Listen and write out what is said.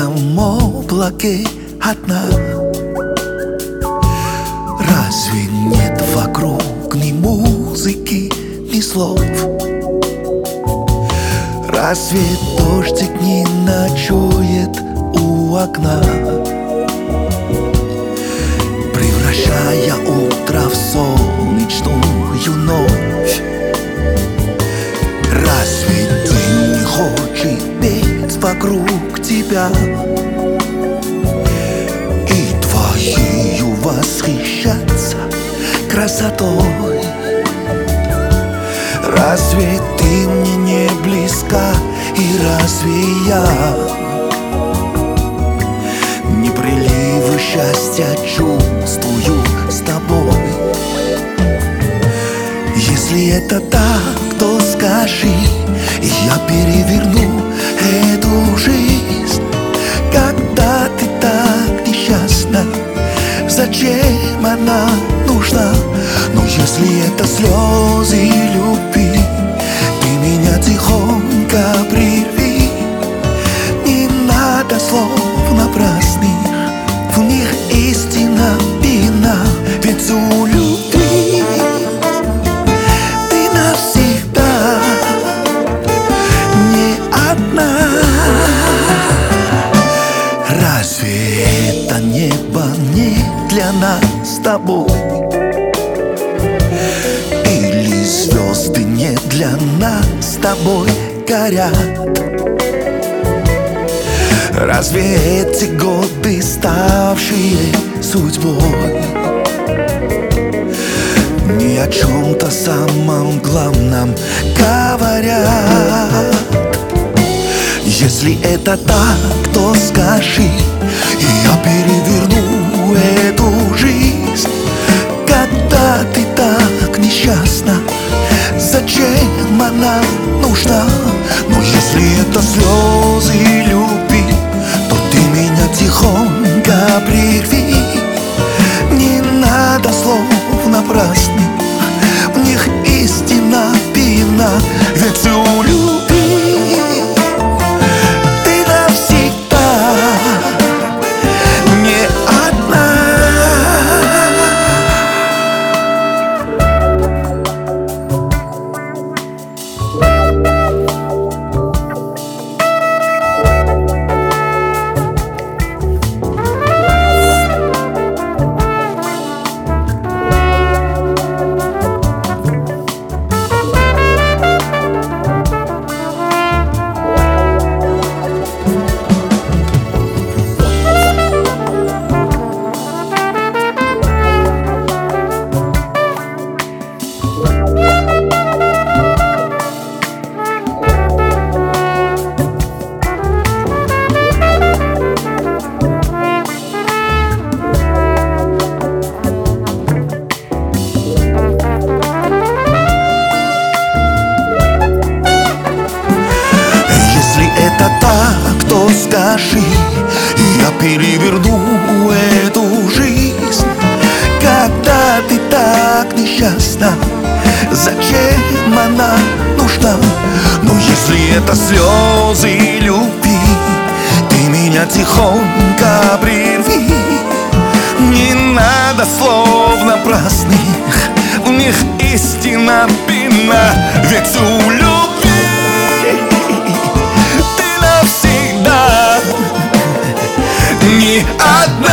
черном облаке одна. Разве нет вокруг ни музыки, ни слов? Разве дождик не ночует у окна, превращая утро в солнечную ночь? Разве день не хочет петь вокруг тебя и твоею восхищаться красотой? Разве ты мне не близка, и разве я не приливы счастья чувствую с тобой? Если это так, то скажи, и я переверну эту жизнь. Когда ты так несчастна, зачем она нужна? Но если это слезы любви, ты меня тихонько прерви. Не надо слов напрасных, в них истина видна. Ведь у любви ты навсегда не одна. Разве это небо не для нас с тобой? Или звезды не для нас с тобой горят? Разве эти годы, ставшие судьбой, ни о чем-то самом главном говорят? Если это так, то скажи, и я переверну эту жизнь. Когда ты так несчастна, зачем она нужна? Но если это слезы любви, то ты меня тихонько прерви. Не надо слов напрасных, в них истина видна. Ведь у любви ты навсегда не одна. Это так, то скажи, и я переверну эту жизнь. Когда ты так несчастна, зачем она нужна? Но если это слезы любви, ты меня тихонько прерви. Не надо слов напрасных, в них истина видна. Ведь у любви не одна.